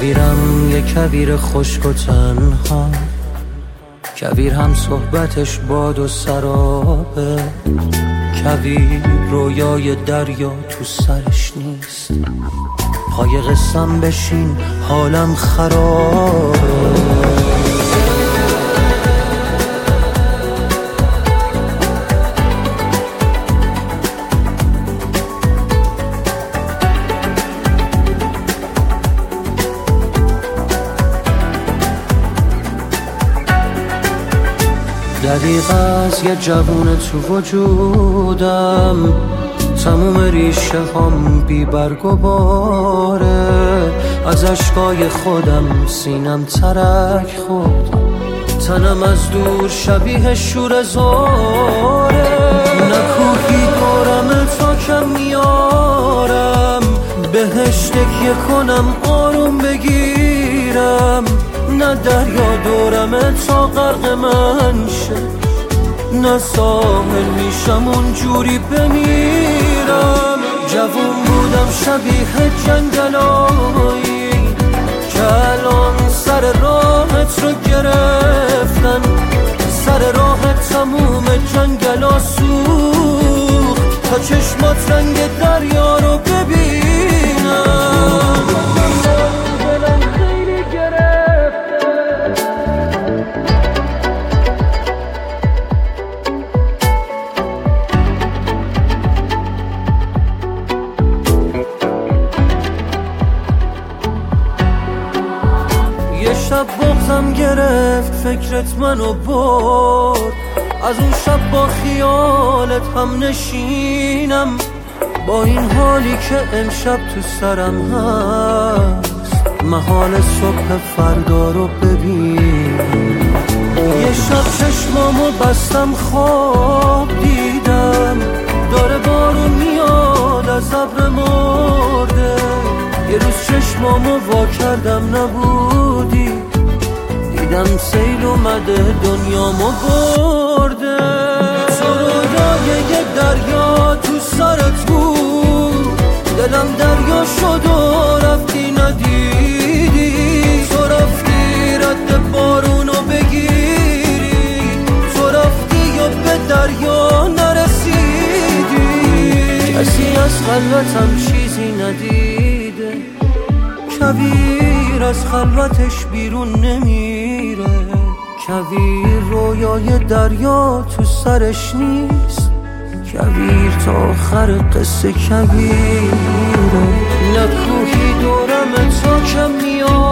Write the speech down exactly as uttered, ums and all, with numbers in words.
کویرم یه کویر خشک و تنها، کویر هم صحبتش باد و سرابه، کویر رویای دریا تو سرش نیست، پای قسم بشین حالم خرابه. دریغ از یه جوون تو وجودم، تموم ریشه هم بی برگ و باره، از اشکای خودم سینم ترک خورد، تنم از دور شبیه شور زاره، نکوهی دورم تا کم میارم، بهش تکیه کنم آروم بگیرم، نه دریا دورمه تا غرق من شه، نه ساحل میشم اونجوری بمیرم. جوون بودم شبیه جنگلایی که الان سر راهت رو گرفتن، سر راهت تموم جنگلا سوخت تا چشمات رنگ دریا رو ببینم. یه شب بغضم گرفت فکرت منو برد، از اون شب با خیالت هم نشینم، با این حالی که امشب تو سرم هست، محال صبح فردا رو ببین. یه شب چشمامو بستم خواب دیدم، داره بارون میاد از ابر مرده، یه روز چشمامو وا کردم نبودی، دیدم سیل اومده دنیامو برده. تو رویای یه دریا تو سرت بود، دلم دریا شد و رفتی ندیدی، تو رفتی رد بارونو بگیری، تو رفتی و به دریا نرسیدی، کسی از خلوتم چیزی ندیده، کویر از خلوتش بیرون نمیره، کویر رویای دریا تو سرش نیست، کویر تا آخر قصه کویره، نه کوهی دورم تا کم میاد،